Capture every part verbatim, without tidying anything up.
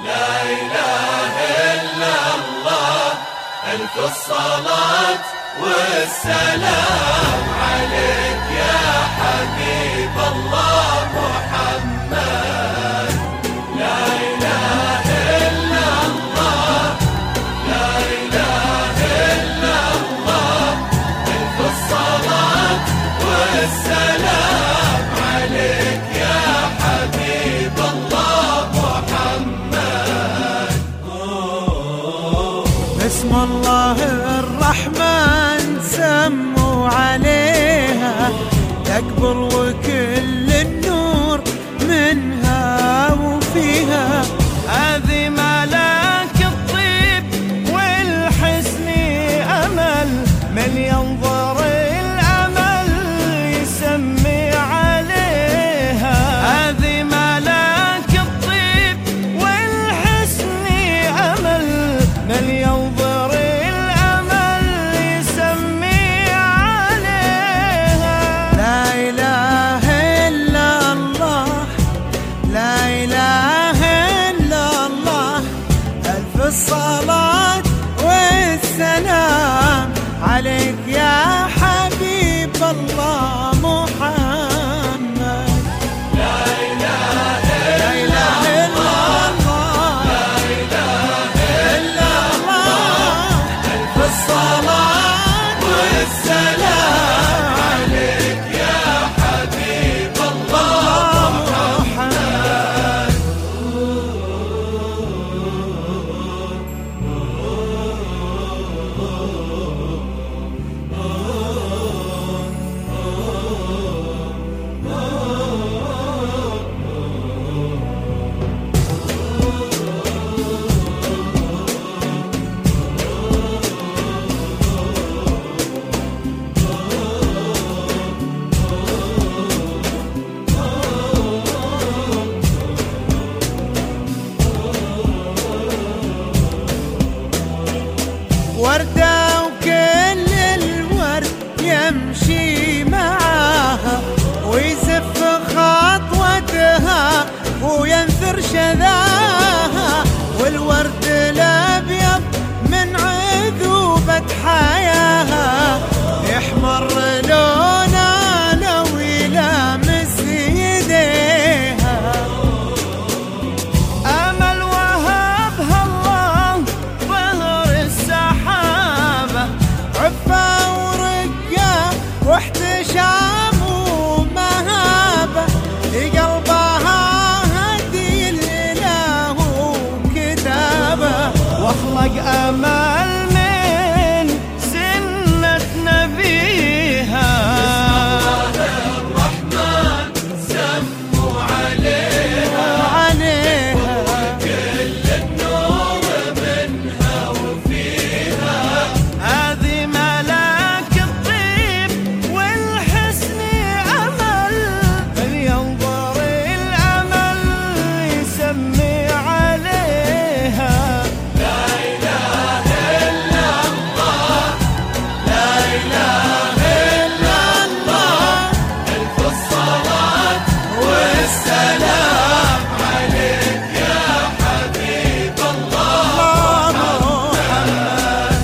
لا إله إلا الله، ألف الصلاة والسلام عليك يا حبيب الله محمد. لا إله إلا الله، لا إله إلا الله، ألف الصلاة والسلام عليك يا حبيب الله محمد. بسم الله الرحمن سموا عليها، تكبر وكل النور منها وفيها. هذه ملاك الطيب والحسن أمل، من ينظر الأمل يسمي عليها. هذه ملاك الطيب والحسن أمل، من ينظر الأمل يسمي عليها. لا إله إلا الله، لا إله إلا الله، ألف الصلاة والسلام عليك يا حبيب الله محمد. لا إله لا إله إلا الله، لا إله إلا الله، ألف الصلاة والسلام عليك يا حبيب الله محمد. وردة وكل الورد يمشي معاها، ويزف خطوتها وينثر شذاها. والورد الأبيض من عذوبة حياها، يحمر لونه لو يلامس يديها. أمل وهبها الله ظهر السحابة، عفة ورقة واحتشام ومهابة. لقلبها هدي الإله وكتابة، واخلق أمل من سنة نبيها. الرحمن سموا عليها، عليها كل النور منها وفيها. هذه ملاك الطيب والحسن أمل، من ينظر الأمل يسمي عليها. لا إله إلا الله، لا إله إلا الله، ألف الصلاة والسلام عليك يا حبيب الله محمد.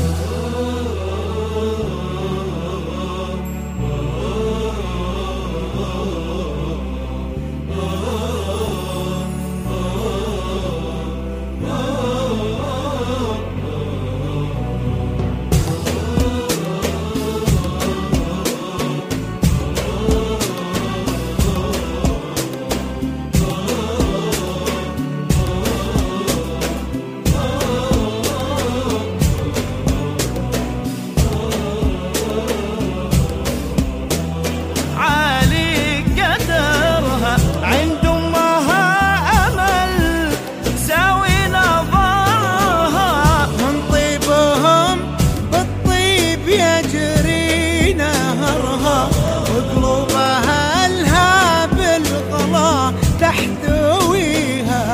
عالي قدرها عند أمها أمل، ساوي نظرها من طيبهم بالطيب يجري نهرها. وقلوبها لها بالغلا تحتويها.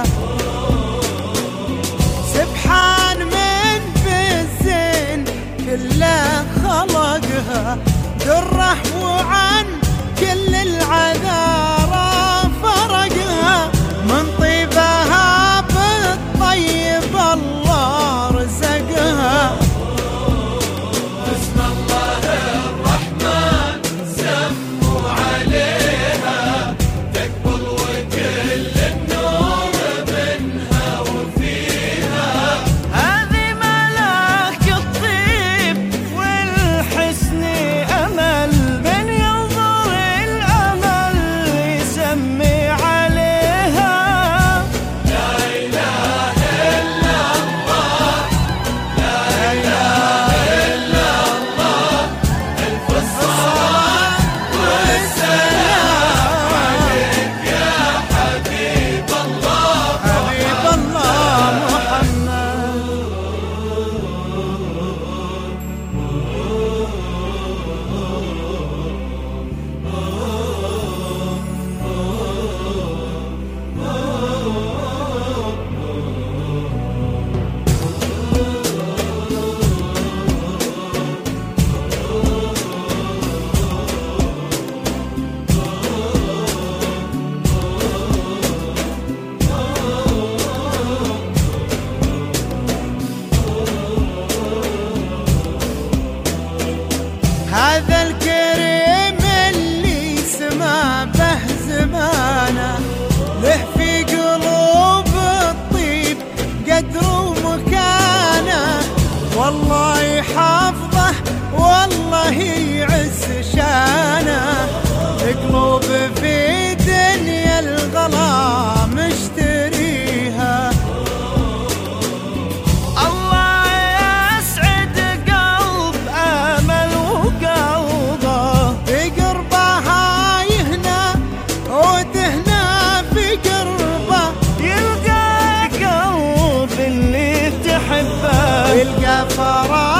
سبحان من بالزين كله خلقها، دره وعن كل العذارى فرقها. من طيبها بالطيب قدر ومكانه، والله يحفظه والله يعز شانه. قلوب في دنيا الغلا مشتريها، الله يسعد قلب امل وقلبه، بقربها يهنى وتهنى في قربه، يلقى قلب اللي تحبه، يلقى فرح